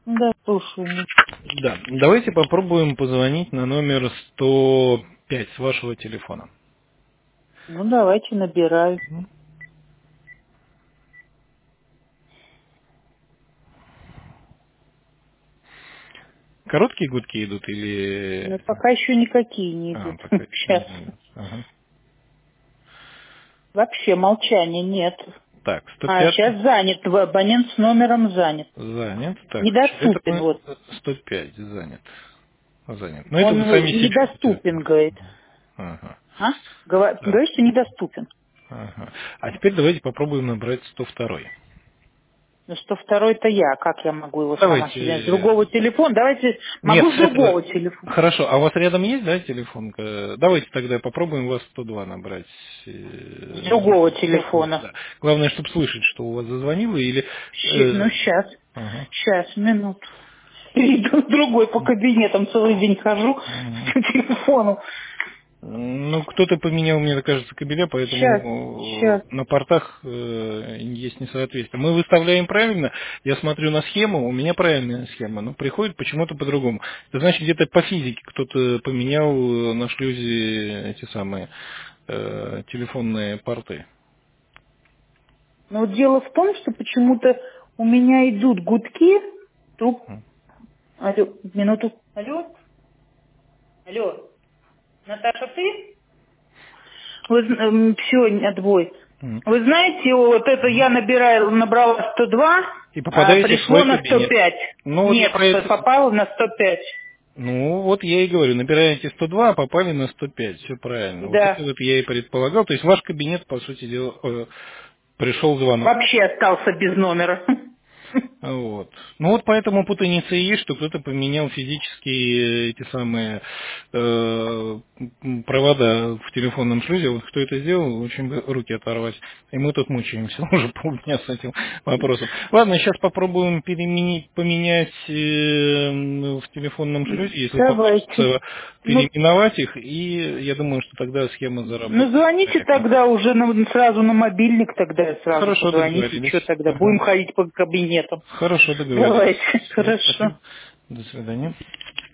Да, слушаю. Да, давайте попробуем позвонить на номер 105 с вашего телефона. Ну, давайте, набираю. Короткие гудки идут или... Но пока еще никакие не идут. пока еще Сейчас. не идут. Ага. Вообще молчания нет. Так, А, 105 сейчас занят. Абонент с номером занят. занят. Так, это Недоступен, мы вот. 105 занят. Занят. Но это Он вы сами себе недоступен, говорит. Ага. А? Так. Говорит, что недоступен. Ага. А теперь давайте попробуем набрать 102. Ну, 102-й-то я. Как я могу его сама себе? С Давайте... другого телефона? Давайте, Нет, могу с с этого... другого телефона. Хорошо, а у вас рядом есть, да, телефон? Давайте тогда попробуем вас 102 набрать. С С другого другого телефона, телефона. да. Главное, чтобы слышать, что у вас зазвонило, или... Ну, сейчас. Ага. Сейчас, минуту. Иду другой по кабинетам, целый день хожу Мгм. по телефону. Ну, кто-то поменял, мне кажется, кабеля, Сейчас, поэтому сейчас. на портах есть несоответствие. Мы выставляем правильно, я смотрю на схему, у меня правильная схема, но приходит почему-то по-другому. Это значит, где-то по физике кто-то поменял на шлюзе эти самые телефонные порты. Но вот дело в том, что почему-то у меня идут гудки. Алло, минуту. Алло? Алло? Наташа, ты? Все, отбой. Мгм. Вы знаете, вот это я набрала 102, И а попадаете в пришло свой на кабинет. 105. Ну, вот я Нет, про это... попало на 105. Ну, вот я и говорю, набираете 102, а попали на 105, все правильно. Вот это Да. вот я и предполагал. То есть ваш кабинет, по сути дела, пришел звонок. Вообще остался без номера. Вот. Ну вот поэтому путаница и есть, что кто-то поменял физически эти самые провода в телефонном шлюзе. Вот кто это сделал, очень бы руки оторвать. И мы тут мучаемся уже полдня с этим вопросом. Ладно, сейчас попробуем поменять в телефонном шлюзе, если Давайте. получится Ну, переименовать их, и я думаю, что тогда схема ну, заработает звоните корректно. тогда уже сразу на мобильник, тогда сразу Хорошо, позвоните. договорились. Что тогда? Будем Ага. ходить по кабинетам. Хорошо, договорились. Давайте. Все, Хорошо. спасибо. До свидания.